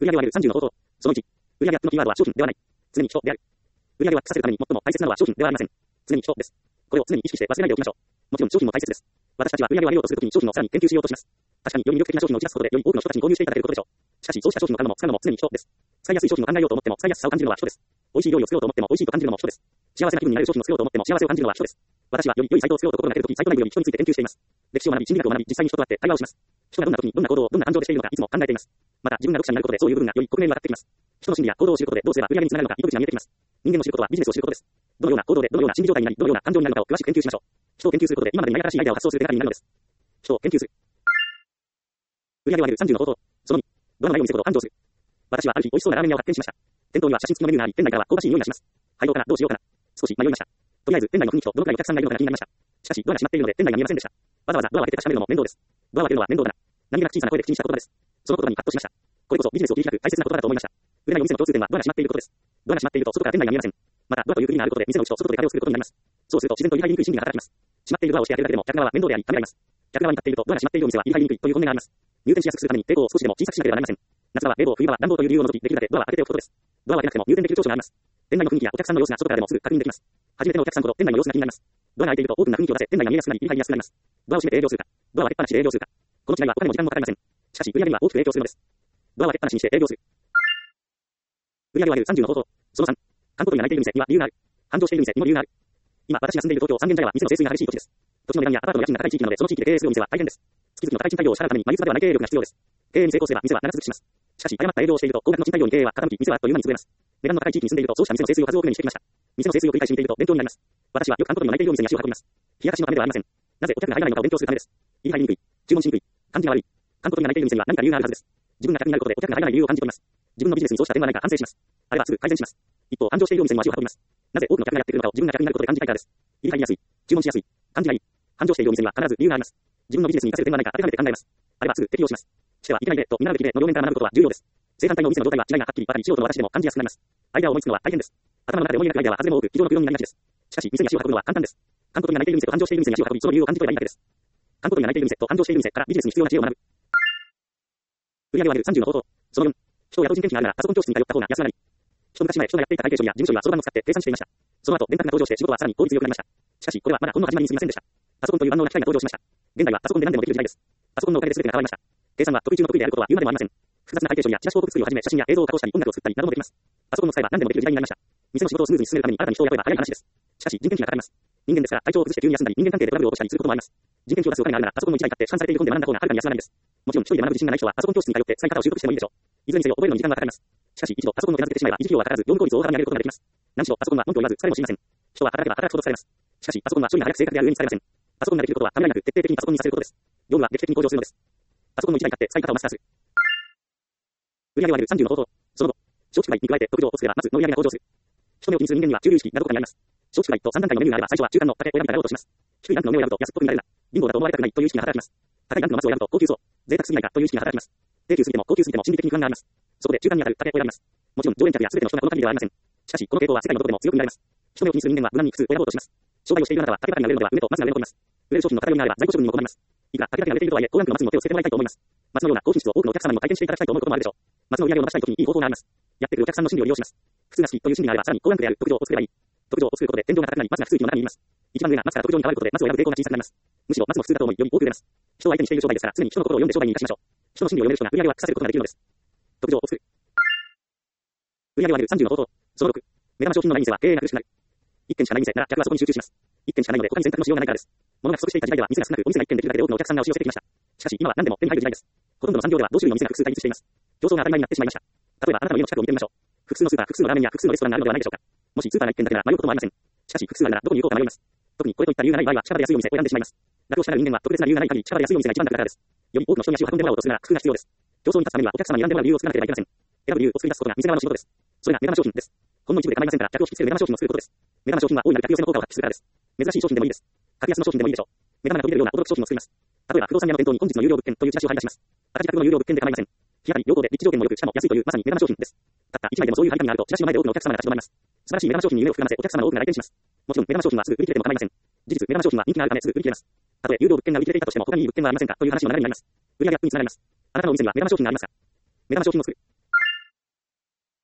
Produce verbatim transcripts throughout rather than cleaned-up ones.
売上を上げるさんじゅうの方法。そのいち、売上アップのキーワードは商品ではない。常に人である。売上をアップさせるために最も大切なのは商品ではありません。常に人です。これを常に意識して忘れないでおきましょう。もちろん商品も大切です。私たちは売上を上げようとするときに商品をさらに研究しようとします。確かにより魅力的な商品を打ち出すことでより多くの人たちに購入していただけることでしょう。しかしそうした商品を買うのも使うのも常に人です。使いやすい商品を考えようと思っても使いやすさを感じるのは人です。美味しい料理を作ろうと思っても美味しいと感じるのも人です。幸せな気分になれる商品を作ろうと思っても幸せを感じるのは人です。私はより良いサイトを作ろうと心がけるとき、サイト内容に人について研究しています。歴史を学び、心理学を学び、実際に人と会って対話をします。人がどんな時にどんな行動をどんな感情でしているのかいつも考えています。また自分が読者になることでそういう部分がより克明に分かってきます。人の心理や行動を知ることでどうすれば売上につながるのか糸口が見えてきます。人間の知ることはビジネスを知ることです。どのような行動でどのような心理状態になりどのような感情になるのかを詳しく研究しましょう。人を研究することで今までにない新しいアイデアを発想する手がかりになるのです。人を研究する。売上を上げるさんじゅうの方法。そのに、ドアのないお店ほど繁盛する。私はある日美味しそうなラーメン屋を発見しました。店頭には写真付きのメニューがあり、店内からは香ばしい匂いがします。入ろうかな、どうしようかな。少し迷いました。とりあえず店内の雰囲気とどのくらいお客さんがいるのかが気になりました。しかしドアが閉まっているので店内が見えませんでした。わざわざドアを開けて確かめるのも面倒です。ドアを開けるのは面倒だな。何気なく小さな声で口にした言葉です。その言葉にカッとしました。これこそビジネスを切り開く大切な言葉だと思いました。売れないお店の共通点はドアが閉まっていることです。ドアが閉まっていると外から店内が見えません。またドアという区切りがあることで店の内と外とで壁を作ることになります。そうすると自然と入りにくい心理が働きます。閉まっているドアをして開けるだけでも客側は面倒であり、ためらいます。客側に立っているとドアが閉まっているお店は入りにくいという本音があります。入店しやすくするために抵抗を少しでも小さくしなければなりません。夏場は冷房、冬場は暖房という理由を除きできるだけドアは開けておくことです。ドアを開けなくても入店できる長所があります。店内の雰囲気やお客さんの様子が外からでもすぐ確認できます。初めてのお客さんほど店内の様子が気になります。ドアが開いているとオープンな雰囲気を出せ店内が見えやすくなり入りやすくなります。ドアを閉めて営業するか、ドアを開けっぱなしで営業するか。この違いはお金も時間もかかりません。しかし売上には大きく影響するのです。ドアを開けっぱなしにして営業する。売上を上げるさんじゅうの方法。そのさん、観光客が泣いている店には理由がある。繁盛している店にも理由がある。今私が住んでいる東京三軒茶屋は店の清水が激しい土地です。土地の値段やアパートの家賃が高い地域なのでその地域で経営するお店は大変です。月々の高い賃貸料を支払うために毎月までは内経営力が必要です。経営に成功すれば店は長続きします。しかし誤った営業をしていると高額の賃貸料に経営は傾き店はあっという間に潰れます。値段の高い地域に住んでいるとそうした店の清水を数多く目にしてきました。店の清水を繰り返し見ていると勉強になります。私はよく観光客の泣いているお店に足を運びます。冷やかしのためではありません。なぜお客が入らないのかを勉強するためです。入りにくい、注文しにくい、感じが悪い。観光客が泣いている店には何か理由があるはずです。自分が客になることでお客が入らない理由を感じ取ります。自分のビジネスにそうした点はないか反省します。あればすぐ改善します。一方、繁盛しているお店にも足を運びます。なぜ多くの客がやってくるのかを自分が客になることで感じたいからです。入り入りやすい、注文しやすい、感じがいい。繁盛しているお店には必ず理由があります。自分のビジネスに活かせる点はないか改めて考えます。あればすぐ適用します。してはいけないでと見習うべきでの両面から学ぶことは重要です。正反対のお店の状態は違いがはっきり分かり素人の私でも感じやすくなります。アイデアを思いつくのは大変です。頭の中で思い描くアイデアは外れも多く机上の空論になりがちです。しかし店に足を運ぶのは簡単です。観光客が泣いている店と繁盛している店に足を運びその理由を感じ取ればいいだけです。観光客が泣いている店と繁盛している店からビジネスに必要な知恵を学ぶ。売上を上げるさんじゅうの方法。そのよん、人を雇う人件費があるならパソコン教室に通った方が安くなり。一昔前人がやっていた会計処理や事務処理はそろばんを使って計算していました。その後電卓が登場して仕事はさらに効率よくなりました。しかしこれはまだほんの始まりに過ぎませんでした。パソコンという万能な機械が登場しました。現在はパソコンで何でもできる時代です。パソコンのおかげで全てが変わりました。計算は得意中の得意であることは言うまでもありません。複雑な会計処理やチラシ広告作りをはじめ写真や映像を加工したり音楽を作ったりなどもできます。パソコンを使えば何でもできる時代になりました。店の仕事をスムーズに進めるために新たに人を雇えば早い話です。しかし人件費がかかります。人間ですから体調を崩して急に休んだり人間関係でトラブルを起こしたりすることもあります。人件費を出すお金があるならパソコンをいちだい買って市販されている本で学んだ方がはるかに安上がりです。もちろん一人で学ぶ自信がない人はパソコン教室に通って使い方を習得してもいいでしょう。いずれにせよ覚えるのに時間がかかります。しかし一度パソコンを手なずけてしまえば維持費用はかからず業務効率を大幅に上げることができます。何しろパソコンは文句を言わず疲れもしません。人は働けば働くほど疲れます。しかしパソコンは処理が早く正確である上に疲れません。パソコンができることはためらいなく徹底的にパソコンにさせることです。業務は劇的に向上するのです。パソコンをいちだい買って使い方をマスターする。売上を上げるさんじゅうの方法。その後、小機械に加えて特徴をつけばまずの売上が向上する。人目を気にする人間には中流意識などとかになります。小機械とさん段階のメニューがあれば最初は中間の高いを選びから落とします。低いランクの目を選ぶと安っぽく見られるな。貧乏だと思われたくないという意識が働きます。高いランクのマスを選ぶと高級そう、贅沢すぎないかという意識が働きます。低級すぎても高級すぎても心理的に不安があります。そこで中間にあたる高いを選びます。もちろん常連客や全ての人がこの限りではありません。しかしこの傾向は世界のどこでも強く見られます。人目を気にする人間は無難にいくつ選ぼうとします。商売をしているあなたは高いが売れるのでは売れとマスが売れ残ります。売れる商品の偏りがあれば在庫処分にも困ります。いくら高いが売れているとはいえ高ランクのマスにも手をつけてもらいたいと思います。マスのような高品質を多くのお客様にも体験していただきたいと思うこともあるでしょう。マスの売り上げを伸ばしたいときにいい方法があります。やってくるお客さんの心理を利用します。普通が好きという心理があればさらに高ランクである特徴を作ればいい。特徴を作ることで天井が高くなりマスが普通にも中にいます。一番上がマスから特徴に変わることでマスを選ぶ抵抗が小さくなります。むしろマスも普通だと思いより多く売れます。人を相手にしている商売ですから常に人の心を読んで商売に生かしましょう。人の心理を読める人が売り上げをアップさせることができるのです。特徴を作る。売上を上げるさんじゅうの方法。そのろく、目玉商品のない店は経営が苦しくなる。一軒しかない店なら客はそこに集中します。一軒しかないので他に選択のしようがないからです。物が不足していた時代では店が少なくお店が一軒できるだけで多くのお客さんが押し寄せてきました。しかし今は何でも手に入る時代です。ほとんどの産業では同種類の店が複数対立しています。競争が当たり前になってしまいました。例えばあなたの家の近くを見てみましょう。複数のスーパー、複数のラーメンや複数のレストランがあるのではないでしょうか。もしスーパーが一軒だけなら迷うこともありません。しかし複数あるならどこに行こうか迷います。特にこれといった理由がない場合は近場で安いお店を選んでしまいます。楽をしたがる人間は特別な理由がない限り近場で安いお店が一番楽だからです。より多くの人に足を運んでもらおうとするなら工夫が必要です。競争に立つためにはお客様に選んでもらう理由を作らなければいけません。選ぶ理由を作り出すことが店側の仕事です。それが目玉商品です。ほんの一部で構いませんから客を引きつける目玉商品を作ることです。目玉商品は大いなる客寄せの効果を発揮するからです。珍しい商品でもいいです。格安の商品でもいいでしょう。目玉が飛び出るような驚く商品を作ります。例えば不動産屋の店頭に本日の有料物件というチラシを貼り出します。赤字額の有料物件で構いません。日当たり良好で立地条件も良くしかも安いというまさに目玉商品です。たった一枚でもそういう張り紙があるとチラシの前で多くのお客様が立ち止まります。素晴らしい目玉商品に夢を膨らませお客様の多くが来店します。もちろん目玉商品はすぐ売り切れても構いません。事実目玉商品は人気があるためすぐ売り切れます。たとえ有料物件が売り切れていたとしても他にいい物件はありませんかという話の流れになります。売上アップにつながります。あなたのお店には目玉商品がありますか。目玉商品を作る。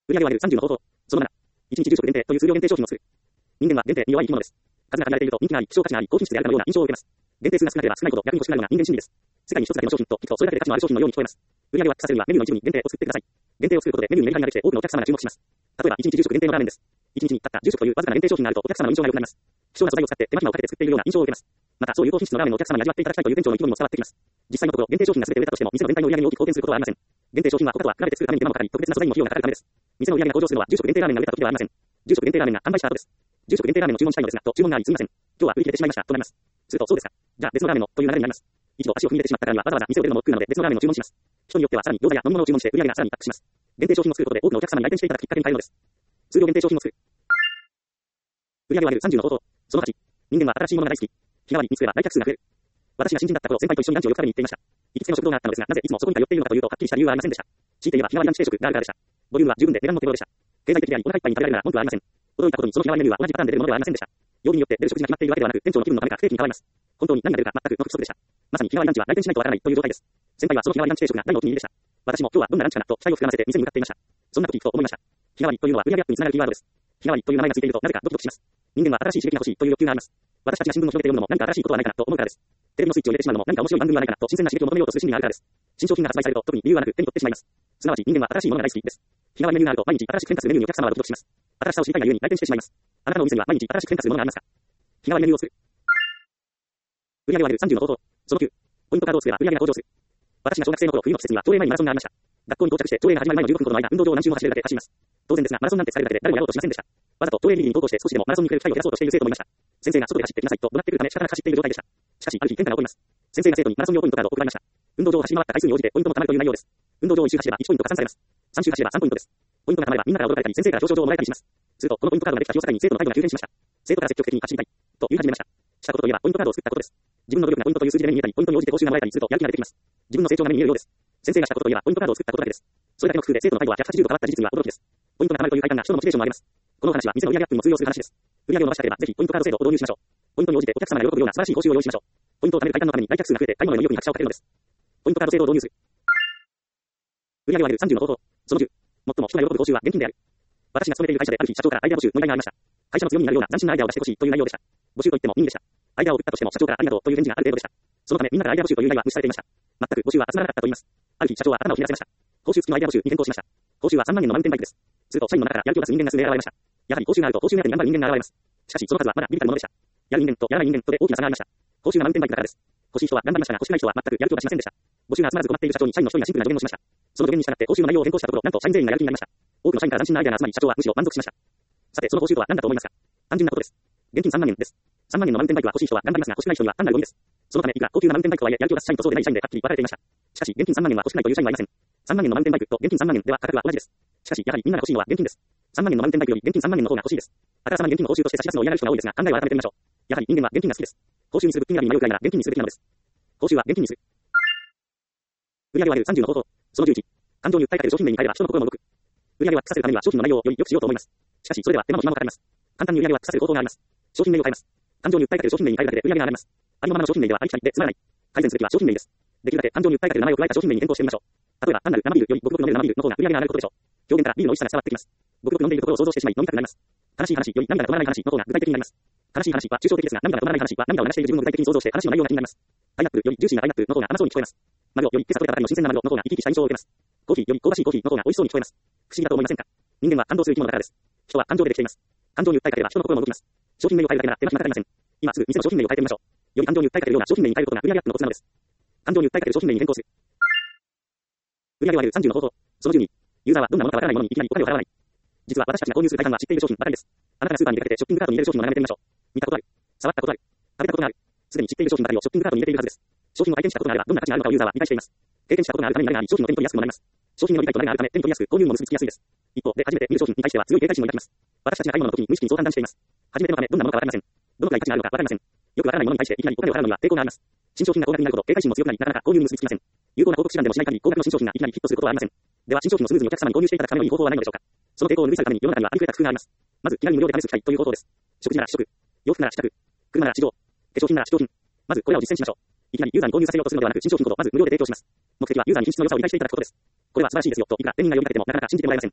売上を上げるさんじゅうの方法。そのなな。いちにちじゅう食限定という数量限定商品を作る。人間は限定に弱い生き物です。数が限られていると人気があり、希少価値があり、高品質であるかのような印象を受けます。限定数が少なければ少ないほど逆に欲しくなるのが人間心理です。世界に一つだけの商品ときっとそれだけで価値のある商品のように聞こえます。売上をアップさせるにはメニューの一部に限定を作ってください。限定を作ることでメニューにメリハリができて多くのお客様が注目します。例えばいちにちじゅう食限定のラーメンです。いちにちにたったじゅう食というわずかな限定商品があるとお客様の印象が良くなります。希少な素材を使って手間暇をかけて作っているような印象を受けます。また、そういう高品質のラーメンをお客様に味わっていただきたいという店長の意気込みも伝わってきます。実際のところ、限定商品が全て売れたとしても、店の全体の売上に大きく貢献することはありません。限定商品は他とは比べて作るために手間もかかり、特別な素材にも費用がかかるためです。店の売上が向上するのはじゅう食限定ラーメンが売れた時ではありません。じゅう食限定ラーメンが販売した後です。じゅう食限定ラーメンを注文したいのですが、と注文がありすみません。今日は売り切れてしまいました、となります。すると、そうですか。じゃあ別のラーメンの、という流れになります。一度足を踏み入れてしまったからにはわざわざ店を出るのも億劫なので別のラーメンを注文します。人によってはさらに餃子や飲み物を注文して売上がさらにアップします。限定商品を作ることで多くのお客様に来店していただくきっかけに変えるのです。数量限定商品を作る。売上を上げるさんじゅうの方法。そのはち。人間は新しいものが大好き。日替わり見つけば来客数が増える。私が新人だった頃先輩と一緒にランチをよく食べに行っていました。行きつけの食堂があったのですが、なぜいつもそこに通っているのかというとはっきりした理由はありませんでした。強いて言えば日替わりランチ定食があるからでした。ボリュームは十分で値段も手頃でした。経済的でありお腹いっぱいに食べられるなら文句はありません。驚いたことにその日替わりメニューは同じパターンで出るものではありませんでした。曜日によって出る食事が決まっているわけではなく、店長の気分のためか不定期に変わります。本当に何が出るか全くの不規則でした。まさに日替わりランチは来店しないとわからないという状態です。先輩はその日替わりランチ定食が大のお気に入りでした。私も今日はどんなランチかなと期待を膨らませて店に向かっていました。そんな時ふと思いました。日替わりというのは売上アップにつながるキーワードです。日替わりという名前がついているとなぜかドキドキします。人間は新しい刺激が欲しいという欲求があります。私たちが新聞を広げて読むのも何か新しいことはないかなと思うからです。テレビのスイッチを入れてしまうのも何か面白い番組はないかなと新鮮な刺激を求めようとする心理があるからです。新商品が発売されると特に理由はなく手に取ってしまいます。すなわち人間は新しいものが大好きです。日替わりメニューがあると毎日新しく変化するメニューにお客様はドキドキします。新しさを知りたいがゆえに来店してしまいます。あなたのお店には毎日新しく変化するものがありますか？日替わりメニューを作る。売上を上げるさんじゅうの方法。そのきゅう。ポイントカードを作れば売上が向上する。私が小学生の頃冬の季節には朝礼前にマラソンがありました。学校に到着して朝礼が始まる前のじゅっぷんほどの間運動場を何周も走れるだけ走ります。当然ですがマラソンなんてされるだけで誰もやろうとしませんでした。わざと朝礼リリーに投稿して少しでもマラソンに来る機会を減らそうとしている生徒もいました。先生が外で走ってきなさいと怒鳴ってくるため仕方なく走っている状態でした。しかしある日変化が起こります。先生が生徒にマラソン用ポイントカードを配りました。運動場を走り回った回数に応じてポイントも貯まるという内容です。運動場をいち周走ればいちポイント加算されます。さん周走ればさんポイントです。ポイントが貯まればみんなから驚かれたり先生から表彰状をもらえたりします。するとこのポイントカードができた日を境に生徒の態度が急変しました。生徒から積極的に走りたいと言い始めました。したことといえばポイントカードを作ったことです。自分の努力がポイントという数字で目に見えたり、ポイントに応じて報酬がもらえたりするとやる気が出てきます。自分の成長が目に見えるようです。先生がしたことといえばポイントカードを作ったことだけです。それだけの工夫で生徒の態度はひゃくはちじゅうど変わった事実には驚きです。ポイントが貯まるという快感が人のモチベーションを上げます。この話は店の売上アップにも通用する話です。売上を伸ばしたければぜひポイントカード制度を導入しましょう。ポイントに応じてお客様が喜ぶような素晴らしい報酬を用意しましょう。ポイントを貯める快感のために来客数が増えて買い物への意欲に拍車をかけるのです。ポイントカード制度を導入する。売上を上げるさんじゅうの方法。そのじゅう。最も人が喜ぶ報酬は現金である。私が勤めている会社である日社長からアイデア募集の依頼がありました。会社の強みになるような斬新なアイデアを出してほしいという内容でした。募集といっても任意でした。アイデアを売ったとしても社長からありがとうという返事がある程度でした。そのためみんなからアイデア募集という依頼は無視されていました。全く募集は集まらなかったと言います。ある日社長は頭をひらせました。報酬付きのアイデア募集に変更しました。報酬はさんまんえんのマウンテンバイクです。すると社員の中からやる気を出す人間が数名現れました。やはり報酬があると報酬目当てに頑張る人間が現れます。しかしその数はまだビビたるものでした。やる人間とやらない人間とで大きな差がありました。報酬がマウンテンバイクだからです。欲しい人は頑張りましたが欲しくない人は全くやる気を出しませんでした。募集が集まらず困っている社長に社員の一人がシンプルな助言をしました。その助言に従って報酬の内容を変更したところ、なんと社員全員がやる気になりました。多くの社員から斬新なアイデアが集まり社長はむしろ満足しました。さてその報酬とは何だと思いますか？単純なことです。現金さんまんえんです。さんまんえんのマウンテンバイクは欲しい人は頑張りますが欲しくない人には単なるゴミです。そのためいくら高級なマウンテンバイクとはいえやる気を出す社員とそうでない社員ではっきり分かれていました。しかし現金さんまんえんは欲しくないという社員はいません。さんまんえんのマウンテンバイクと現金さんまんえんでは価格は同じです。しかしやはりみんなが欲しいのは現金です。さんまんえんのマウンテンバイクより現金さんまんえんの方が欲しいです。あからさまに現金の報酬として差し出すのを嫌がる人が多いですが考えを改めてみましょう。やはり人間は現金が好きです。報酬にする物金選びに迷うくらいなら現金にするべきなのです。報酬は現金にする。売上を上げるさんじゅうの方法。そのじゅういち。感情に訴えかける商品名に変えれば人の心も動く。売上をアップさせるためには商品の内容をより良くしようと思います。しかしそれでは手間も暇もかかります。簡単に売上をアップさせる方法があります。商品名を変えます。感情に訴えかける商品名に変えるだけで売上が上がります。ありのままの商品名ではありきたりでつまらない。改善すべきは商品名です。できるだけ感情に訴えかける名前を加えた商品名に変更してみましょう。例えば単なる生ビールよりごくごく飲める生ビールの方が売上が上がることでしょう。表現からビールの美味しさが伝わってきます。ごくごく飲んでいるところを想像してしまい飲みたくなります。悲しい話より涙が止まらない話の方が具体的になります。悲しい話は抽象的ですが涙が止まらない話は涙を流している自分を具体的に想像して話の内容が気になります。パイナップルよりジューシーなパイナップルの方が甘そうに聞こえます。マグロより今朝取れたばかりの新鮮なマグロの方が生き生きした印象を受けます。コーヒーより香ばしいコーヒーの方が美味しそうに聞こえます。不思議だと思いませんか？人間は感動する生き物だからです。人は感情でできています。感情に訴えかければ人の心も動きます。商品名を変えるだけなら手間暇かかりません。今すぐ店の商品名を変えてみましょう。より感情に訴えかけるような商品名に変えることが売上アップのコツなのです。感情に訴えかける商品名に変更する。売上を上げるさんじゅうの方法。そのじゅうに。ユーザーはどんなものかわからないものにいきなりお金を払わない。実は私たちが購入する大半は知っている商品ばかりです。あなたがスーパーに出かけてショッピングカートに入れる商品を眺めてみましょう。見たことある。触ったことある。食べたことがある。すでに知っている商品ばかりをショッピングカートに入れているはずです。商品を体験したことがあればどんな価値があるのかをユーザーは理解しています。経験したことがあるために慣れがあり商品を手に取りやすくもなります。商品の理解と慣れがあるため手に取りやすく購入も結びつきやすいです。一方で初めて見る商品に対しては強い警戒心を抱きます。私たちが買い物の時に無意識にそう判断しています。初めてのためどんなものかわかりません。どのくらい価値があるのかわかりません。よくわからないものに対していきなりお金を払うのには抵抗があります。新商品が高額になるほど警戒心も強くなりなかなか購入に結びつきません。有効な広告手段でもしない限り高額の新商品がいきなりヒットすることはありません。では新商品をスムーズにお客様に購入していただくためのいい方法はないのでしょうか。その抵抗を抜き去るために世の中にはありふれた工夫があります。まず気軽に無料で試す機会という方法です。食事なら試食、洋服なら試着、車なら試乗、化粧品なら試供品。まずこれらを実践しましょう。いきなりユーザーに購入させようとするのではなく新商品ほどまず無料で提供します。目的はユーザーに品質の良さを理解していただくことです。これは素晴らしいですよといくら店員が呼びかけてもなかなか信じてもらえません。店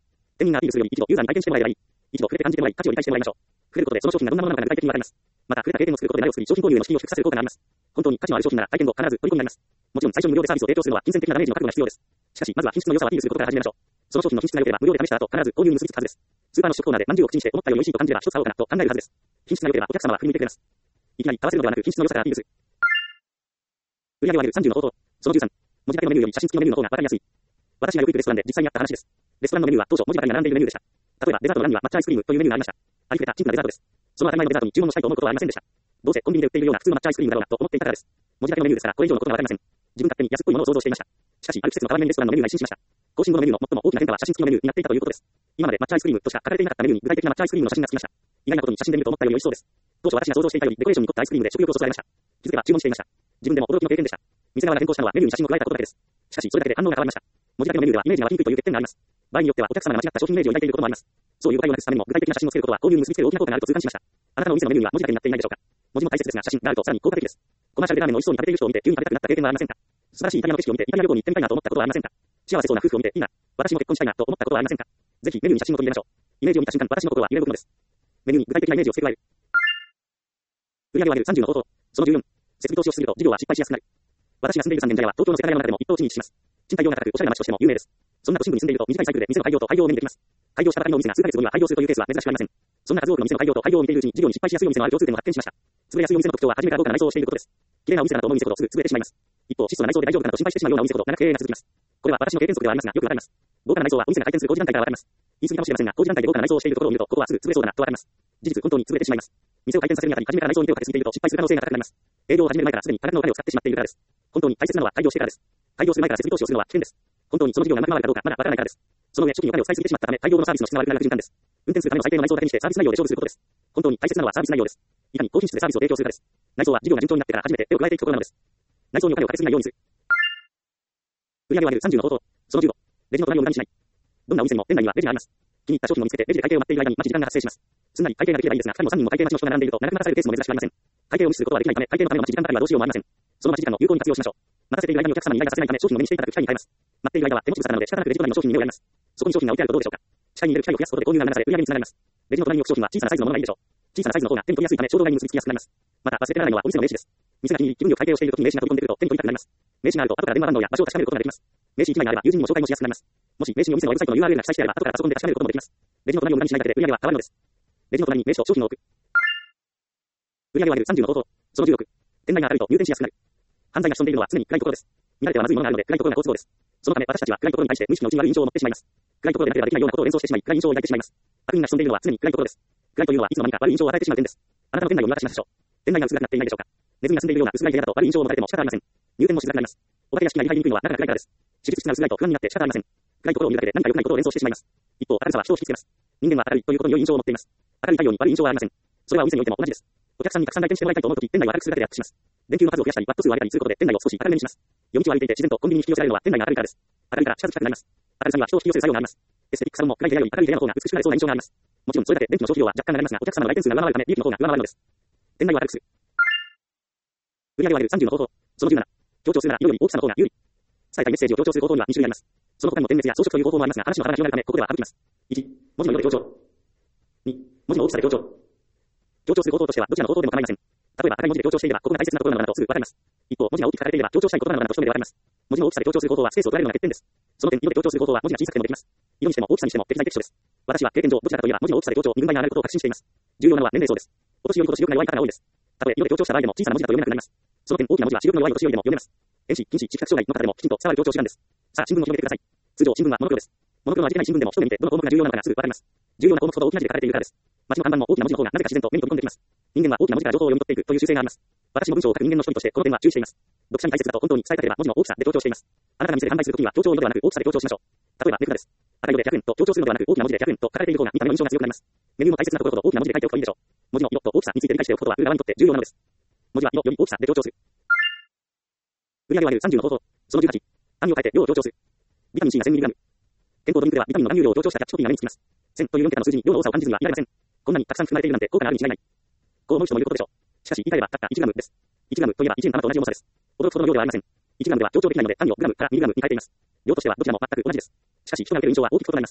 専人がアピールするより一度ユーザーに体験してもらえればいい。一度触れて感じてもらい、価値を理解してもらいましょう。触れることでその商品がどんなものなのかが具体的にわかります。また、触れた経験を作ることで苗を作り、商品購入の資金を縮化する効果があります。本当に価値のある商品なら体験後必ず取り込みになります。もちろん最初に無料でサービスを提供するのは金銭的なダメージの覚悟が必要です。しかし、まずは品質の良さをアピールすることから始めましょう。その商品の品質が良ければ無料で試した後、必ず購入に結びつくはずです。スーパーの試食コーナーで何十を口にして思ったより美味しいと感じれば一つ買おうかなと考えるはずです。品質が良ければお客様は振り向いてくれます。いきなり買わせるのではなく品質の良さからアピールする。売上割るさんじゅうの方法。そのじゅうさん。文字だけのメニューより写真付きのメニューの方がわかりやすい。私がよく行くレストランで実際にあった話です。レストランのメニューは当初文字ばかりが並んでいるメニューでした。例えばデザートの欄には抹茶アイスクリームというメニューがありました。ありふれたチンプなデザートです。その当たり前のデザートに注文したいと思うことはありませんでした。どうせコンビニで売っているような普通の抹茶アイスクリームだろうなと思っていたからです。文字だけのメニューですからこれ以上のことがわかりません。自分勝手に安っぽいものを想像していました。しかしある季節の変わり目にレストランのメニューが一新しました。更新後のメニューの最も大きな変化は写真付きのメニューになっていたということです。今まで抹茶アイスクリームとしか書かれていなかったメニューに具体的な抹茶アイスクリームの写真がつきました。意外なことに写真で見ると思ったより美味しそうです。当初私が想像していたよりデコレーションに凝ったアイスクリームで食欲をそそられました。気づけば注文していました。自分でも驚きの経験でした。店側が変更したのはメニューに写真を加えたことだけです。しかしそれだけで反応が変わりました。文字だけのメニューではイメージが湧きにくいという欠点があります。場合によってはお客様が間違った商品イメージを抱いていることもあります。そういう誤解をなくすためにも具体的な写真をつけることは購入に結びつける大きな効果があると痛感しました。あなたのお店のメニューには文字だけになっていないでしょうか。文字も大切ですが写真があるとさらに効果的です。コマーシャルでラーメンの美味しそうに食べている人を見て急に食べたくなった経験はありませんか。素晴らしいイタリアの景色を見てイタリア旅行に行ってみたいなと思ったことはありませんか。幸せそうな夫婦を見ていいな、私も結婚したいなと思ったことはありませんか。ぜひメニューに写真を取り入れましょう。イメージを見た瞬間、私の心は揺れることです。メニューに具体的なイメージを付け加える。売上を上げるさんじゅうの方法。そのじゅうよん。設備投資をしすぎると事業は失敗しやすくなる。私が住んでいるさんねん茶屋は東京の世田谷の中でも一等地に位置します。賃貸料が高くおしゃれな街としても有名です。そんな都心部に住んでいると短いサイクルで店の開業と廃業を目にできます。開業したばかりのお店が数ヶ月後には廃業するというケースは珍しくありません。そんな数多くの店の開業と廃業を見ているうちに事業に失敗しやすいお店のある共通点を発見しました。潰れやすいお店の特徴は初めから豪華な内装をしていることです。綺麗なお店だと思う店ほどすぐ潰れてしまいます。一方、質素な内装で大丈夫かなと心配してしまうようなお店ほど長く経営が続きます。これは私の経験則ではありますがよくわかります。豪華な内装はお店が開店する工事段階からわかります。言い過ぎかもしれませんが、工事段階で豪華な内装をしているところを見ると、ここはすぐ潰れそうだなとわかります。事実、本当に潰れてしまいます。店を開店させるにあたり初めから内装に手をかけすぎていると失敗する可能性が高くなります。営業を始める前からすでに多額のお金を使ってしまっているからです。本当に大切なのは開業してからです。開業する前から設備投資をするのは危険です。本当にその事業がうまく回るかどうかまだわからないからです。その上、初期にお金を使いすぎてしまったため、開業のサービスの質が悪くなる悪循環です。運転するための最低の内装だけにしてサービス内容で勝負することです。本当に大切なのはサービス内容です。いかに高品質でサービスを提供するかです。内装は事業が順調になってから初めて手を加えていくことなのです。内装にお金をかけすぎないようにする。売上を上げるさんじゅうの方法。そのじゅうご。レジの隣を無駄にしない。どんなお店にも店内にはレジがあります。気に入った商品を見つけてレジで会計を待っている間に待ち時間が発生します。すんなり会計ができればいいですが、ふたりもさんにんも会計待ちの人が並んでいると長く待たされるケースも珍しくありません。会計を無視することはできないため、会計のための待ち時間ばかりはどうしようもありません。その待ち時間を有効に活用しましょう。待たせている間にお客様に依頼がさせないため商品を目にしていただく機会に変えます。待っている間は手持ち無沙汰なので仕方なくレジ隣の商品に目をやります。そこに商品が置いてあるとどうでしょうか。機械に入れる機会を増やすことで購入が促され売上につながります。レジの隣に置く商品は小さなサイズのものがいいでしょう。小さなサイズの方が手に取りやすいため衝動買いに結びつきやすくなります。また忘れてならないのはお店の名刺です。店が気に入り気分よく会計をしているときに名刺が飛び込んでくると手に取りたくなります。名刺があると後から電話番号や場所を確かめることができます。名刺いちまいがあれば友人にも紹介もしやすくなります。もし名刺にお店のウェブサイトの ユーアールエル が記載してあれば後からパソコンで確かめることもできます。レジの隣を無駄にしないだけで売上は変わるのです。レジの隣に名刺と商品を置く。売上を上げるさんじゅうの方法。そのじゅうろく。店内が明るいと入店しやすくなる。犯罪が潜んでいるのは常に暗いところです。見られてはまずいものがあるので暗いところが好都合です。そのため私たちは暗いところに対して無意識のうちに悪い印象を持ってしまいます。暗いところでなければできないようなことを連想してしまい暗い印象を抱いてしまいます。悪意が潜んでいるのは常に暗いところです。暗いというのはいつの間にか悪い印象を与えてしまう点です。あなたの店内を見渡しましょう。店内が薄暗くなっていないでしょうか。ネズミが住んでいるような薄暗い部屋だと悪い印象を持たれても仕方ありません。入店もしづらくなります。お化け屋敷が入りにくいのは中が暗いからです。手術室が薄暗いと不安になって仕方ありません。暗いところを見るだけで何か良くないことを連想してしまいます。一方、明るさは人を引きつけます。人間は明るいということに良い印象を持っています。明るい太陽に悪い印象はありません。それはお店においても同じです。お客さんにたくさん来店してもらいたいと思うとき、店内を明るくするだけでアップします。電球の数を増やしたり、ワット数を上げたりすることで店内を少し明るめにします。夜道を歩いていて自然とコンビニに引き寄せられるのは店内が明るいからです。明るいから近づきたくなります。明るさには人を引き寄せる作用があります。エステティックサロンも暗い部屋より明るい部屋の方が美しくなれそうな印象があります。もちろんそれだけで電気の消費量は若干なりますが、お客様の来店数が上回るため利益の方が上回るのです。店内を明るくする。売上を上げるさんじゅうの方法。そのじゅうなな。強調するなら色より大きさの方が有利。伝えたいメッセージを強調する方法にはに種類あります。その他にも点滅や装飾という方法もありますが、話の幅が広がるためここでは省きます。いち、文字の色で強調。に、文字の大きさで強調。強調する方法としてはどちらの方法でも構いません。例えば赤い文字で強調していればここが大切なところなのだとすぐわかります。一方、文字が大きく書かれていれば強調したいことなのだと一目でわかります。文字の大きさで強調する方法はスペースを取られるのが欠点です。その点、色で強調する方法は文字が小さくてもできます。色にしても大きさにしても適材適所です。私は経験上どちらかといえば文字の大きさで強調に軍配が上がることを確信しています。重要なのは年齢層です。お年寄りほど視力が弱い方が多いです。たとえ色で強調した場合でも小さな文字だと読めなくなります。その点、大きな文字は視力の弱いお年寄りでも読めます。遠視、近視、視覚障害の方でもきちんと伝わる強調手段です。さあ、新聞を広めてください。通常新聞はモノクロです。モノクロの味気ない新聞でも一目見てどの項目が重要なのかがすぐわかります。重要な項目ほど大きな字で書かれているからです。街の看板も大きな文字の方がなぜか自然と目に飛び込んできます。人間は大きな文字から情報を読み取っていくという習性があります。私も文章を書く人間の一人としてこの点は注意しています。読者に大切だと本当に伝えたければ文字の大きさで強調しています。あなたが店で販売するときには強調色ではなく大きさで強調しましょう。例えば値札です。赤色でひゃくえんと強調するのではなく大きな文字でひゃくえんと書かれている方が見た目の印象が強くなります。メニューの大切なところほど大きな文字で書いておくといいでしょう。文字の色と大きさについて理解しておくことは売る側にとって重要なのです。文字は色より大きさで強調する。売上を上げるさんじゅうの方法。そのじゅうはち。単位を変えて量を強調する。ビタミン C が せんミリグラム。健康ドリンクではビタミンの含有量を強調したキャッチコピーが目につきます。せんというよん桁の数字に量の多さを感じずにはいられません。こんなにたくさん含まれているなんて効果があるに違いない。こう思う人もいることでしょう。しかし言い換えればたったいちグラムです。いちグラムといえばいちえん玉と同じ重さです。驚くほどの量ではありません。いちグラムでは強調できないので単位をグラムからミリグラムに変えています。量としてはどちらも全く同じです。しかし人が受ける印象は大きく異なります。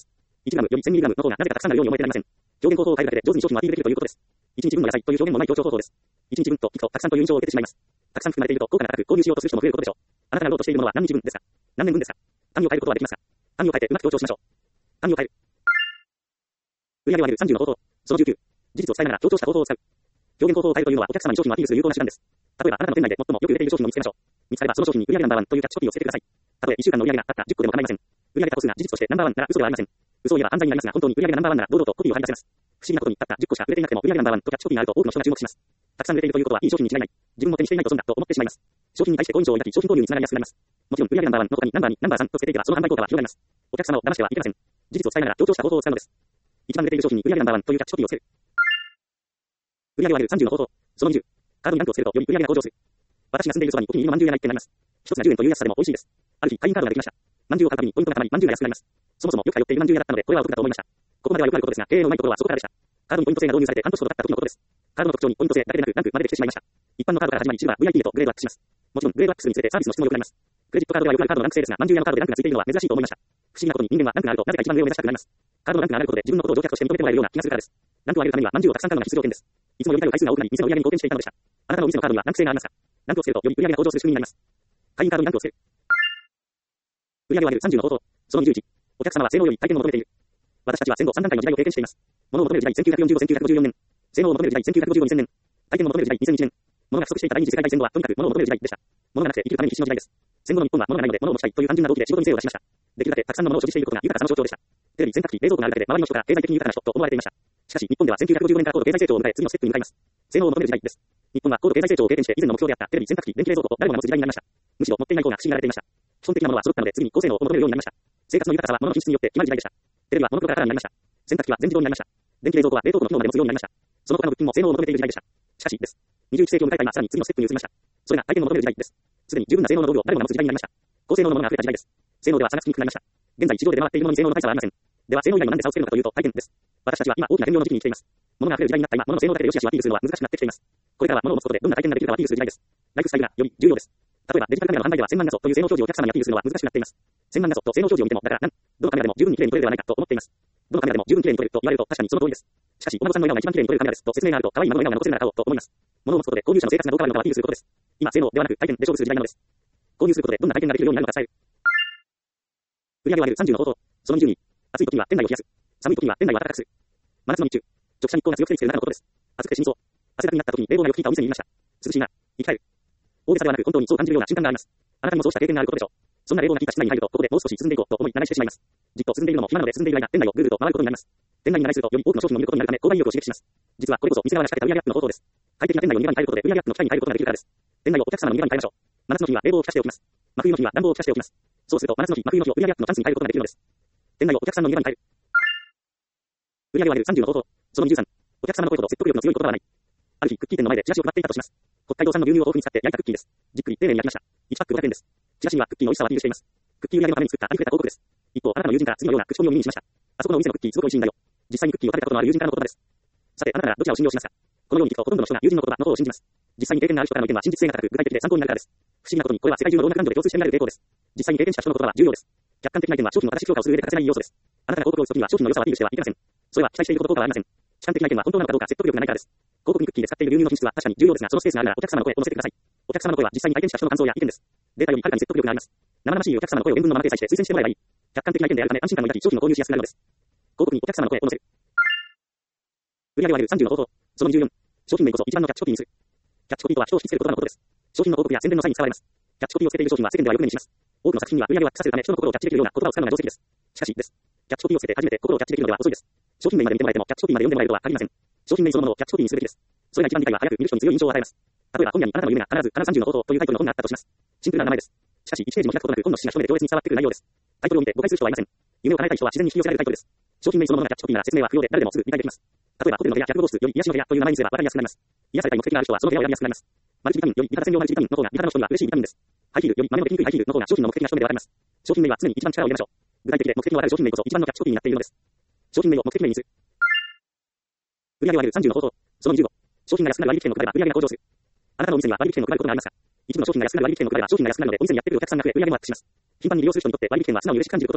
いちグラム より せんミリグラム の方がなぜかたくさんなるように思えてなりません。表現方法を変えるだけで上手に商品をアピールできるということです。いちにちぶんの野菜という表現もない強調方法です。いちにちぶんときっとたくさんという印象を受けてしまいます。たくさん含まれていると効果が高く購入しようとする人も増えることでしょう。あなたが売ろうとしているものは何日分ですか？何年分ですか？単位を変えることはできますか？単位を変えてうまく強調しましょう。単位を変える。売上を上げるさんじゅうの方法。そのじゅうきゅう。事実を伝えながら強調した方法を使う。表現方法を変えるというのはお客様に商品をアピールする有効な手段です。例えばあなたの店内で最もよく売れている商品を見つけましょう。見つかればその商品に売上ナンバーワンというキャッチコピーをつけてください。たとえいっしゅうかんの売上があったじゅっこでも構いません。売上た個数が事実としてナンバーワンなら嘘ではありません。嘘を言えば犯罪になりますが本当に売上がナンバーワンなら堂々とコピーを貼り出せます。不思議なことにたったじゅっこしか売れていなくても売上ナンバーワンとキャッチコピーがあると多くの人が注目します。たくさん売れているということはいい商品に違いない。自分も手にしていないと損だと思ってしまいます。商品に対して好印象を抱き商品購入につながりやすくなります。もちろん売上ナンバーワンの他にナンバーに、ナンバーさんとつけていけばその販売効果は広がります。お客様を騙してはいけません。事実を伝えながら強調した方法を使うのです。一番売れている商品に売上ナンバーワンというキャッチコピーをつける。売上を上げるさんじゅうの方法。そのにじゅう。カードにランクをつけるとより売上が向上する。私が住んでいるそばにお気に入りの饅頭屋がいっけんあります。一つがじゅうえんという安さでも美味しいです。ある日会員カードができました。饅頭を買うたびにポイントがたまり饅頭が安くなります。そもそもよく通っている饅頭屋だったのでこれはお得だと思いました。ここまではよくあることですが経営のうまいところはそこからでした。カードにポイント制が導入されて半年ほど経った時のことです。カードの特徴にポイント制だけでなくランクまでできてしまいました。一般のカードから始まりシルバー、ブイアイピー へとグレードアップします。もちろんグレードアップするにつれてサービスの質も良くなります。クレジットカードではよくあるカードのランク制ですが饅頭屋のカードでランクがついているのは珍しいと思いました。不思議なことに人間はランクがあるとなぜか一番上を目指したくなります。カードのランクが上がることで自分のことを乗客として認めてもらえるような気がするからです。ランクを上げるためには饅頭をたくさん買うのが必須条件です。いつも呼びたい回数が多くなり店の売上に貢献していたのでした。あなたのお店のカードにはランク制がありますか？ランクをつけるとより売上が向上する仕組みになります。会員カードにランクをつける。売上を上げるさんじゅうの方法。そのにじゅういち。お客様は性能より体験を求めている。私たちは戦後さん段階の時代を経験しています。物を求める時代せんきゅうひゃくよんじゅうご、せんきゅうひゃくごじゅうよんねん。性能を求める時代せんきゅうひゃくごじゅうご、にせんねん。体験を求める時代にせんいちねん。物が不足していた第二次世界大戦後はとにかく物を求める時代でした。物がなくて生きるために必死の時代です。戦後の日本は物がないので物を持ちたいという単純な動機で仕事に精を出しました。できるだけたくさんの物を所持していることが豊かさの象徴でした。テレビ、洗濯機、冷蔵庫があるだけで周りの人から経済的に豊かな人と思われていました。しかし日本ではせんきゅうひゃくごじゅうごねんから高度経済成長を迎え次のステップに向かいます。性能を求める時代です。日本は高度経済成長を経験して以前の目標であったテレビ、洗濯機、電気冷蔵庫と誰もが持つ時代になりました。むしろ持っていない方が不思議がられていました。基本的なものは揃ったので次に高性能を求めるようになりました。生活の豊かさは物の品質によって決まる時代でした。テレビはモノクロからカラーになりました。洗濯機は全自動になりました。電気冷蔵庫は冷凍庫の機能まで持つようになりました。その他の物品も性能を求めている時代でした。しかしです。にじゅういっ世紀を迎えた今さらに次のステップに移りました。それが体験を求める時代です。すでに十分な性能の道具を誰もが持つ時代になりました。高性能のものが増えた時代です。性能では差がつきにくくなりました。現在市場で出回っているものに性能の大差はありません。では性能以外の何で差をつけるのかというと体験です。私たちは今大きな変容の時期に生きています。物が溢れる時代になった今、物の性能だけで良し悪しをアピールするのは難しくなってきています。これからは物を持つことでどんな体験ができるかをアピールする時代です。ライフスタイルがより重要です。例えばデジタルカメラの販売ではせんまん画素という性能表示をお客様にアピールするのは難しくなっています。せんまん画素と性能表示を見てもだからなんどのカメラでも十分に綺麗に撮れるではないかと思っています。どのカメラでも十分綺麗に撮れると言われると確かにその通りです。しかしお孫さんの笑顔が一番綺麗に撮れるカメラですと説明があると可愛い孫の笑顔が残せるなら買おうと思います。物を持つことで購入者の生活がどう変わるのかをアピールすることです。今性能ではなく体験で勝負する時代なのです。購入することでどんな体験ができるようになるのか伝える。売上を上げるさんじゅうの方法。そのにじゅうに。暑い時には店内を冷やす。寒い時には店内を暖かくする。真夏の日中。直射日光が強く照りつける中のことです。暑くて死にそう。汗だくになった時に冷房がよく効いたお店にいました。涼しいな。生き返る。大げさではなく本当にそう感じるような瞬間があります。あなたにもそうした経験があることでしょう。そんな冷房が効いた室内に入るとここでもう少し進んでいこうと思い長居してしまいます。じっと進んでいるのも暇なので進んでいる間店内をぐるぐると回ることになります。店内に長居するとより多くの商品を見ることになるため購買意欲を刺激します。実はこれこそ店側が仕掛けた売上アップの方法です。快適な店内をにばに変えることで売上アップの機会に入ることができるからです。店内をお客様のにばに変えましょう。真夏の日は冷房を吹かしておきます。真冬の日は暖房を吹かしておきます。そうすると真夏の日、真冬の日を売上アップのチャンスに変えることができるのです。店内をお客さんのにばに変える。売上を上げるさんじゅうの方法。そのにじゅうさん。お客様の声ほど説得力の強い言葉はない。ある日クッキー店の前でチラシを配っていたとします。北海道産の牛乳を豊富に使って焼いたクッキーです。じっくり丁寧に焼きました。いちパックごひゃくえんです。チラシにはクッキーの美味しさをアピールしています。クッキー売上のために作ったありふれた広告です。一方、あなたの友人から次のような口コミを耳にしました。あそこのお店のクッキーすごく美味しいんだよ。実際にクッキーを食べたことのある友人からの言葉です。さて、あなたならどちらを信用しますか？このように聞くとほとんどの人が友人の言葉の方を信じます。実際に経験がある人からの意見は真実性が高く具体的で参考になるからです。不思議なことにこれは世界中の老若男女で共通して見られる傾向です。実際に経験した人の言葉は重要です。客観的な意見は商品の正しい評価をする上で欠かせない要素です。あなたが広告を打つときには商品の良さをアピールしてはいけません。それは期待していることと効果はありません。主観的な意見は本当なのかどうか説得力がないからです。広告にクッキーで使っている牛乳の品質は確かに重要ですが、そのスペースがあるならお客様の声を乗せてください。お客様の声は実際に体験した人の感想や意見です。データよりはるかに説得力があります。生々しいお客様の声を原文のまま掲載して推薦してもらえばいい。客観的な意見であるため安心感を抱き商品を購入しやすくなるのです。広告にお客様の声を乗せる。売上を上げるさんじゅうの方法。そのにじゅうよん。商品名こそ一番のキャッチコピーにする。キャッチコピーとは人を引きつける言葉のことです。商品の広告や宣伝の際に使われます。キャッチコピーをつけている商品は世間ではよく目にします。多くの作品には売上をアップさせるため人の心をキャッチできるような言葉を使うのが定石です。しかしです。キャッチコピーをつけて初めて心をキャッチできるのでは遅いです。商品名まで見てもらえてもキャッチコピーまで読んでもらえるとは限りません。商品名そのものをキャッチコピーにすべきです。それが一番理解は早く見る人に強い印象を与えます。例えば本屋にあなたの夢が必ず花さんじゅうの方法というタイトルの本があったとします。シンプルな名前です。しかしいちページも開くことなく本の趣旨が一目で強烈に伝わってくる内容です。タイトルを見て誤解する人はいません。夢を叶えたい人は自然に引き寄せられるタイトルです。商品名そのものがキャッチコピーなら説明は不要で誰でもすぐ理解できます。例えばホテルの部屋ひゃくご室より癒しの部屋という名前にすれば分かりやすくなります。癒されたい目的がある人はその部屋を選びやすくなります。マルチビタミンより味方専用マルチビタミンの方が味方の人には嬉しいビタミンです。ハイヒールより豆のできにくいハイヒールの方が商品の目的が一目で分かります。商品名は常に一番力を入れましょう。具体的で目的の分かる商品名こそ一番のキャッチコピーになっているのです。商品名を目的名にする。売上を上げるさんじゅうの方法。そのにじゅうご。商品が安くなる割引券を配れば売上が向上する。あなたのお店には割引券を配ることがありますか？一部の商品が安くなる割引券を配れば商品が安くなるのでお店にやってくるお客さんが増え売上もアップします。頻繁に利用する人にとって割引券は素直に嬉しく感じることでしょう。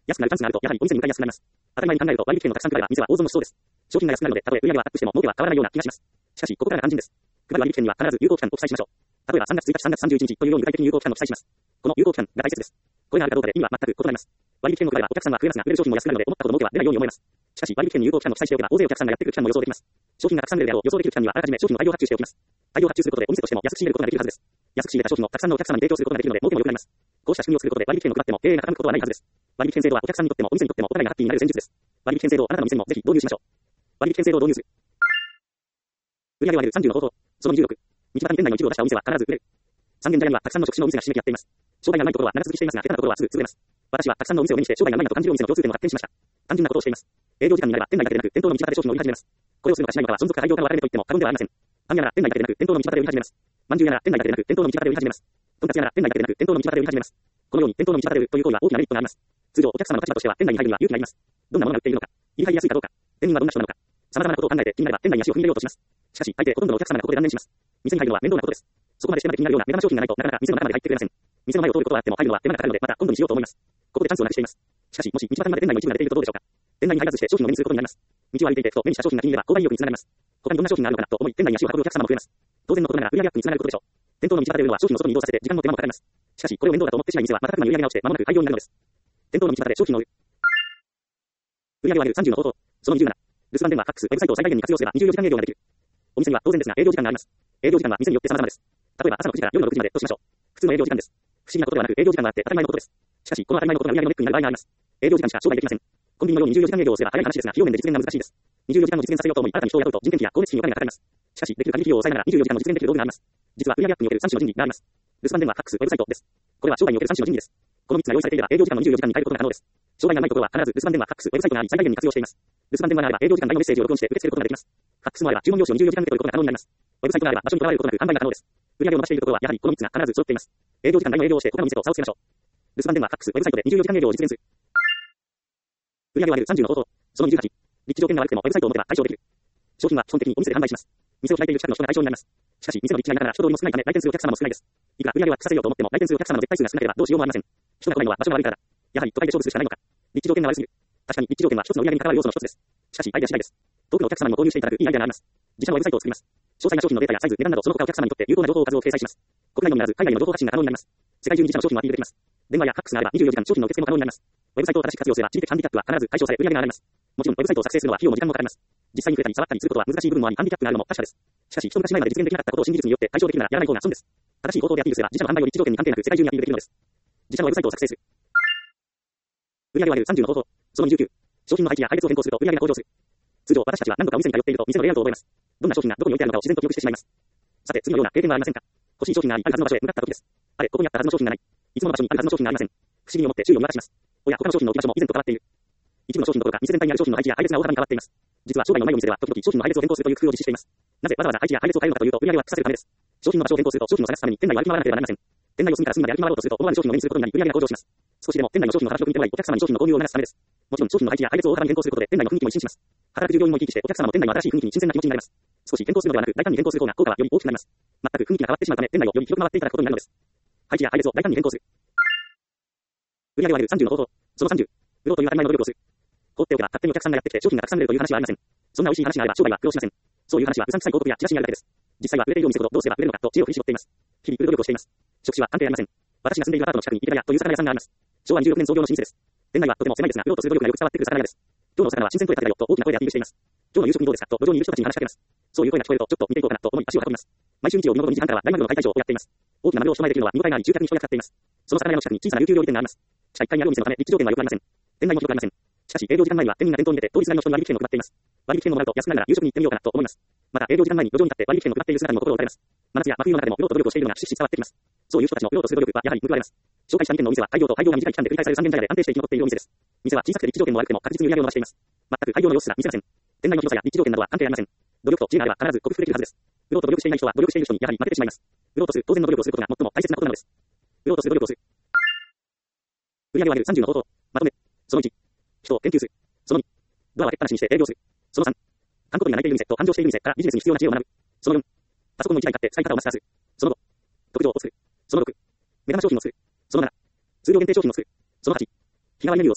安くなるチャンスがあると、やはりお店に向かいやすくなります。当たり前に考えると割引券のたくさん配れば店は大損のしそうです。商品が安くなるので、たとえ売上はアップしても儲けは変わらないような気がします。しかし、ここからが肝心です。配る割引券には必ず有効期間を記載しましょう。例えばさんがつついたち、さんがつさんじゅういちにちというように具体的に有効期間を記載します。この有効期間が大切です。これがあるかどうかで意味は全く異なります。割引券を配ればお客さんは食えますが、売れる商品も安くなるので思ったほど儲けは出ないように思えます。しかし、割引券に有効期間を記載しておけば大勢お客さんがやってくる期間も予想できます。商品がたくさん売れるであろう予想できる期間にはあらかじめ商品を大量発注しておきます。大量発注することでお店としても安く仕入れることができるはずです。安く仕入れた商品をたくさんのお客様に提供することができるので儲けも良くなります。こうした仕組みを作ることで割引券を配っても経営が傾くことはないはずです。割引券制度はお客さんにとってもお店にとってもお互いがハッピーになる戦術です。割引券制度をあなたの店にもぜひ導入しましょう。割引券制度を導入する。売上割るさんじゅうの方法。そのにじゅうろく。道端に店内の一部を出したお店は必ず売れる。三軒茶屋にはたくさんの職種のお店がひしめき合っています。商売がないところは長続きしていますが、下手なところはすぐ潰れます。私はたくさんのお店を目にして商売がないなと感じるお店の共通点を発見しました。単純なことをしています。営業時間になれば店内だけでなく店頭の道端で商品を売り始めます。これをするのかしないのかは存続か廃業かの分かれ目と言っても過言ではありません。パン屋なら店内だけでなく店頭の道端で売り始めます。まんじゅう屋なら店内だけでなく店頭の道端で売り始めます。とんかつ屋なら店内だけでなく店頭の道端で売り始めます。このように店頭の道端で売るという行為は大きなメリットがあります。通常お客様の立場としては店内に入るには勇気がいります。どんなものが売っているのか、入り入りやすいかどうか、店員はどんな人なのか、様々なことを考えて気になれば店内に足を踏み入れようとします。しかし、大抵ほとんどのお客様がここで断念します。店に入るのは面倒なことです。そこまでしてまで気になるような目玉商品がないとなかなか店の中まで入ってくれません。店の前を通ることはあっても入るのは手間がかかるのでまた今度にしようと思います。ここでチャンスをなくしています。しかし、もし道端にまで店内の一部が出ているとどうでしょうか。店内に入らずして商品を目にすることになります。道を歩いていていくと目にした商品が気に入れば購買意欲につながります。他にどんな商品があるのかなと思い店内に足を運ぶお客様も増えます。当然のことながら売上アップにつながることでしょう。店頭の道端で売るのは商品を外に移動させて時間も手間もかかります。しかし、これを面倒だと思ってしまい店は瞬く間に売上が落ちて間もなく廃業になるのです。店頭の道端で商品を売る。売上割るさんじゅうの方法。そのにじゅうなな。留守番電話、ファックス、ウェブサイトを最大限に活用すればにじゅうよじかん営業ができる。お店には当然ですが営業時間があります。営業時間は店によって様々です。例えば朝のくじから夜のろくじまでとしましょう。普通の営業時間です。不思議なことではなく営業時間があって当たり前のことです。しかし、この当たり前のことが売上のネックになる場合があります。営業時間しか商売できません。コンビニのようににじゅうよじかん営業をすれば早い話ですが、費用面で実現が難しいです。にじゅうよじかんを実現させようと思い、新たに人を雇うと人件費や光熱費にお金がかかります。しかし、できる限り費用を抑えながらにじゅうよじかんを実現できる道具があります。実は売上アップにおけるさん種の人事があります。留守番電話、ファックス、ウェブサイトです。これは商売におけるさん種の人事です。このみっつが用意されていれば営業時間のにじゅうよじかんに変えることが可能です。商売がないところは必ず留守番電話、ファックス、ウェブサイトがあり最大限に活用しています。留守番電話があれば営業時間外のメッセージを録音して受け付けることができます。ファックスもあれば注文用紙をにじゅうよじかんで取ることが可能になります。ウェブサイトがあれば場所にとらわれることなく販売が可能です。売上を伸ばしているところはやはりこのみっつが必ず揃っています。営業時間外の営業をして他の店と差をつけましょう。留守番電話、ファックス、ウェブサイトでにじゅうよじかん営業を実現する。売上割るさんじゅうの方法。そのにじゅうはち。立地条件が悪くてもウェブサイトを持てば対象できる。商品は基本的にお店で販売します。店を開いている近くの人が対象になります。しかし、店の立地が田舎なら人通りも少ないため来店するお客様も少ないです。いくら売上をアップさせようと思っても来店するお客様の絶対数が少なければどうしようもありません。人が来ないのは場所が悪いからだ。やはり都会で勝負するしかないのか。立地条件が悪すぎる。確かに立地条件は一つの売上に関わる要素の一つです。しかし、アイデア次第です。多くのお客様にも購入していただくいいアイデアがあります。自社のウェブサイトを作ります。詳細な商品のデータやサイズ、値段などその他お客様にとって有効な情報を数多く掲載します。国内のみならず海外の情報発信が可能になります。世界中に自社の商品をアピールできます。電話やファックスがあればにじゅうよじかん商品の受付も可能になります。ウェブサイトを正しく活用すれば地理的ハンディキャップは必ず解消され売上が上がります。もちろんウェブサイトを作成するのは費用も時間もかかります。実際に増えたり触ったりすることは難しい部分もありハンディキャップがあるのも確かです。しかし一昔前まで実現できなかったことを新技術によって解消できるならやらない方が損です。正しい方法でアピールすれば自社の販売を立地条件に関係なく世界中にアピールできるのです。自社のウェブサイトを作成する。売上割るさんじゅうの方法。そのにじゅうきゅう。商品の配置や配列を変更すると売上が向上する。通常私たちは何度かお店に通っていると店のレイアウトを覚えます。どんな商品がどこに置いてあるのかを自然と記憶してしまいます。さて次のような経験はありませんか。欲しい商品がありあるはずの場所へ向かった時です。あれ、ここにあったはずの商品がない。いつもの場所にあるはずの商品がありません。不思議に思って周囲を見渡します。おや、他の商品の置き場所も以前と変わっている。一部の商品どころか店全体にある商品の配置や配列が大幅に変わっています。実は商売のないお店では時々商品の配列を変更するという工夫を実施しています。なぜわざわざ配置や配列を変えるのかというと売上をアップさせるためです。商品の場所を変更すると商品を探すために店内を歩き回らなければなりません。店内を隅から隅まで歩き回ろうとすると思わぬ商品を目にすることになり売上が向上します。少しでも店内の商品の形を気に入ってもらいお客様に商品の購入を促すためです。もちろん商品の配置や配列を大幅に変更することで店内の雰囲気も一新します。働く従業員も生き生きしてお客様も店内の新しい雰囲気に新鮮な気持ちになります。少し変更するのではなく大胆に変更する方が効果はより大きくなります。全く雰囲気が変わってしまうため店内をより広く回っていただくことになるのです。配置や配列を大胆に変更する。売上割るさんじゅうの方法。そのさんじゅう。売ろうという当たり前の努力をする。放っておけば勝手にお客さんがやってきて商品がたくさん売れるという話はありません。そんな美味しい話があれば商売は苦労しません。そういう話はうさんくさい広告やチラシにあるだけです。実際は売れているお店ほどどうすれば売れるのかと知恵を振り絞っています。日々売る努力をしています。職種は関係ありません。私が住んでいるアパートの近くに池田屋という魚屋さんがあります。昭和にじゅうろくねん創業の老舗です。店内はとても狭いですが売ろうとする努力がよく伝わってくる魚屋です。今日のお魚は新鮮取れたてだよと大きな声でアピールしています。今日の夕食にどうですかと路上にいる人たちに話しかけます。そういう声が聞こえるとちょっと見ていこうかなと思い足を運びます。毎週日曜日の午後にじはんからは大マグロの解体ショーをやっています。大きなマグロを人前できるのは見応えのあり集客に人がかかっています。その魚屋の近くに小さな琉球料理店があります。地下いっかいにあるお店のため立地条件は良くありません。店内も広くありません。しかし営業時間前には店員が店頭に出て通りすがりの人に割引券を配っています。割引券をもらうと安くなるなら夕食に行ってみようかなと思います。また営業時間前に路上に立って割引券を配っている姿にも心を打たれます。真夏や真冬の中でも売ろうと努力をしているのがひしひし伝わってきます。そういう人たちの売ろうとする努力はやはり報われます。紹介したにけんのお店は開業と廃業が短い期間で繰り返される三軒茶屋で安定して生き残っているお店です。店は小さくて立地条件も悪くても確実に売り上げを伸ばしています。全く廃業の様子が見せません。店内の広さや立地条件などは関係ありません。努力と知恵があれば必ず克服できるはずです。売ろうと努力していない人は努力している人にやはり負けてしまいます。売ろうとする当然の努力をすることが最も大切なことなのです。売ろうとする努力をする。売上割るさんじゅうの方法。まとめ。そのいち。人を研究する。そのに。ドアを開けっぱなしにして営業する。そのさん。観光にが泣いている店と繁盛している店からビジネスに必要な知恵を学ぶ。そのよん。パソコンのいちだい買って使い方をマスターする。そのご。特徴を作る。そのろく。目玉商品を作る。そのなな。数量限定商品を作る。そのはち。日替わりメニューを作る。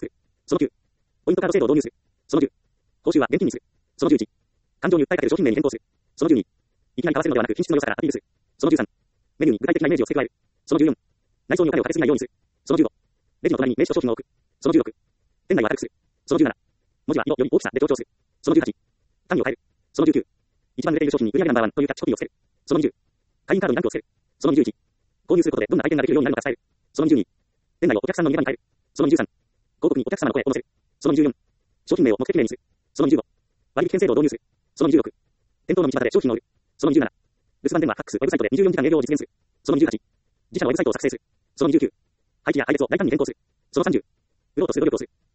そのきゅう、ポイントカード制度を導入する。そのじゅう、報酬は現金にする。そのじゅういち、感情に訴えかける商品名に変更する。そのじゅうに、いきなり買わせるのではなく品質の良さからアピールする。そのじゅうさん、メニューに具体的なイメージを付け加える。そのじゅうよん、内装にお金をかけすぎないようにする。そのじゅうご、レジの隣に名刺と商品を置く。そのじゅうろく、店内を明るくする。そのじゅうなな、文字は色より大きさで強調する。そのじゅうはち、単位を変える。そのじゅうきゅう、一番売れている商品に売上ナンバーワンというキャッチコピーをつける。そのにじゅう、会員カードにランクをつける。そのにじゅういち、購入することでどんな体験ができるようになるのか伝える。そのにじゅうに、店内をお客さんの逃げ場に変える。そのにじゅうさん、広告にお客様の声を載せる。そのにじゅうよん、商品名を目的名にする。そのにじゅうご、割引券制度を導入する。そのにじゅうろく、店頭の道端で商品を売る。そのにじゅうなな、留守番電話、ファックス、ウェブサイトでにじゅうよじかん営業を実現する。そのにじゅうはち、自社のウェブサイトを作成する。そのにじゅうきゅう、配置や配列を大胆に変更する。そのさんじゅう、売ろうとする努力をする。